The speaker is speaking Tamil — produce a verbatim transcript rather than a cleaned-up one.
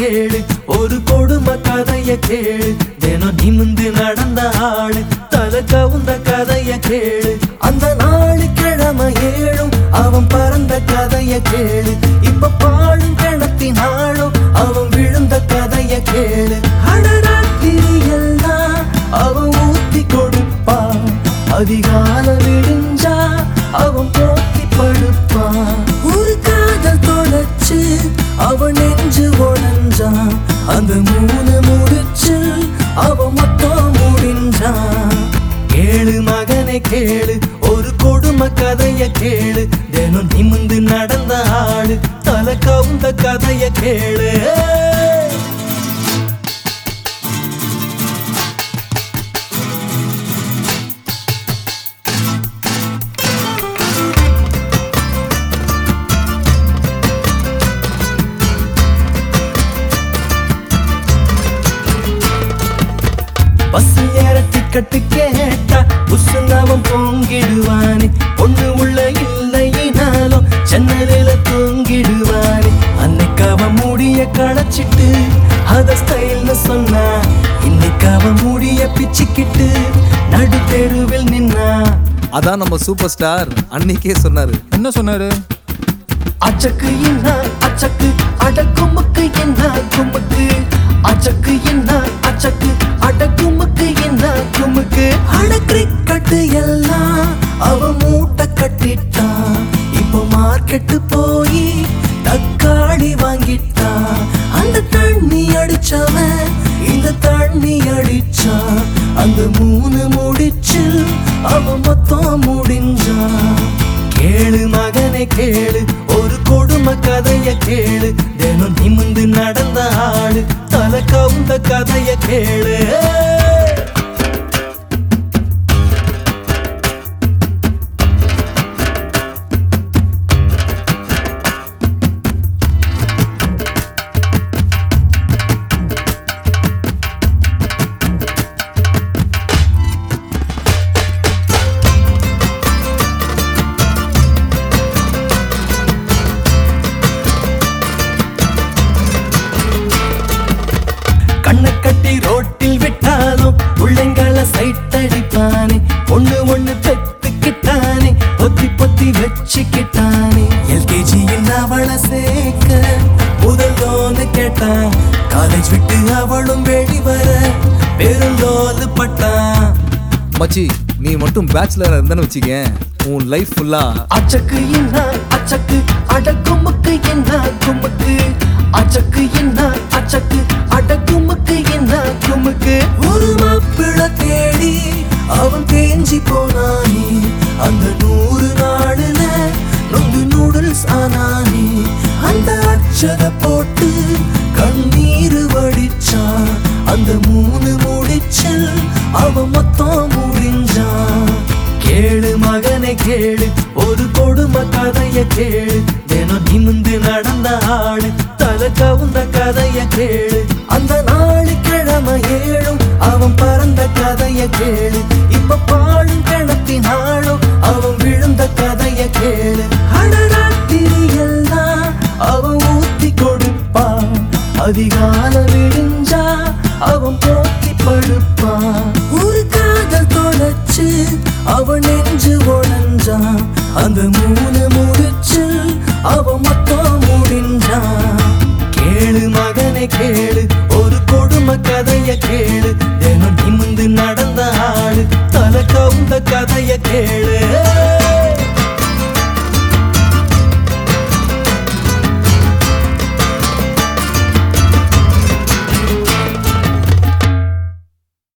கேளு ஒரு கொடுமை கதைய கேளு தினம் நிமிந்து நடந்த ஆளு தலை கவுந்த கதைய கேளு அந்த நாலு கிழமை ஏழும் அவன் பறந்த கதைய கேளு இப்ப பாழும் கிணத்தினாலும் அவன் விழுந்த கதைய கேளு அடராத்திரி எல்லாம் அவன் ஊத்தி கொடுப்பான் அதிகால விடிஞ்சா அவன் போத்தி படுப்பான் ஒரு காதல் தொலைச்சு அவன் நெஞ்சு உடஞ்சான் அந்த மூணு முடிச்சு அவன் மொத்தம் முடிஞ்சான் கேளு மகனை கேளு ஒரு கொடுமை கதைய கேளு தினம் நிமிந்து நடந்த ஆளு தலை கவுந்த கதைய கேளு பஸ் ஏற டிக்கெட்டு கேட்டா புசுனவன் பொங்கிடுவானே பொண்ணு உள்ள இல்லையினாலும் ஜன்னலில தூங்கிடுவானே அன்னைக்கு அவன் முடிய களைச்சிட்டு அத ஸ்டைல்னு சொன்னா இன்னைக்கு அவன் முடிய பிச்சுக்கிட்டு நடு தெருவில் நின்னா அதான் நம்ம சூப்பர் ஸ்டார் அன்னைக்கே சொன்னாரு. என்ன சொன்னாரு? அச்சக்கு என்ன அச்சக்கு அடக்குமுக்கு என்ன குமுக்கு அச்சக்கு என்ன அச்சக்கு அடக்குமுக்கு என்ன குமுக்கு அட கிரிக்கெட்டு எல்லாம் அவன் மூட்டை கட்டிட்டான் இப்போ மார்க்கெட்டு போய் தக்காளி வாங்கிட்டான் அந்த தண்ணி அடிச்சவன் இந்த தண்ணி அடிச்சான் அந்த மூணு முடிச்சு அவன் மொத்தம் முடிஞ்சான் கேளு மகனை கேளு ஒரு கொடுமை கதைய கேளு தினம் நிமிந்து நடந்த ஆளு தலை கவுந்த கதைய கேளு கண்ணை கட்டி ரோட்டில் விட்டாலும் பிள்ளைங்களை சைட்டடிப்பானே ஒண்ணு ஒண்ணு பெத்துக்கிட்டானே பொத்தி பொத்தி வச்சுக்கிட்டானே எல்கேஜியில் அவளை சேர்க்க முதல் லோனு கேட்டான் காலேஜ் விட்டு அவளும் வெளிவர பெரும் லோனு பட்டான். மச்சி நீ மட்டும் பேச்சுலரா இருந்தேன்னு வச்சுக்க உன் லைஃப் ஃபுல்லா அச்சக்கு என்ன அச்சக்கு அடக்குமுக்கு என்ன குமுக்கு அச்சக்கு என்ன அச்சக்கு அடக்குமுக்கு என்ன குமுக்கு ஒரு மாப்பிள தேடி அவன் தேஞ்சி போனானே அந்த நூறு நாடுல நொந்து நூடுல்ஸ் ஆனானே அந்த அச்சத போட்டு கண்ணீர் வடிச்சான் அந்த மூணு முடிச்சல் அவன் மொத்தம் முடிஞ்சான் கேளு மகனை கேளு ஒரு கொடுமை கதைய கேளு தினம் நிமிந்து நடந்த ஆளு தலை கவுந்த கதைய கேளு அந்த நாலு கிழமை ஏழும் அவன் பறந்த கதைய கேளு இப்ப பாழும் கிணத்தினாலும் அவன் விழுந்த கதைய கேளு அடராத்திரி எல்லாம் அவன் ஊத்தி கொடுப்பான் அதிகால விடிஞ்சா அவன் போத்தி படுப்பான் ஒரு காதல் தொலைச்சு அவன் நெஞ்சு உடஞ்சான் அந்த மூணு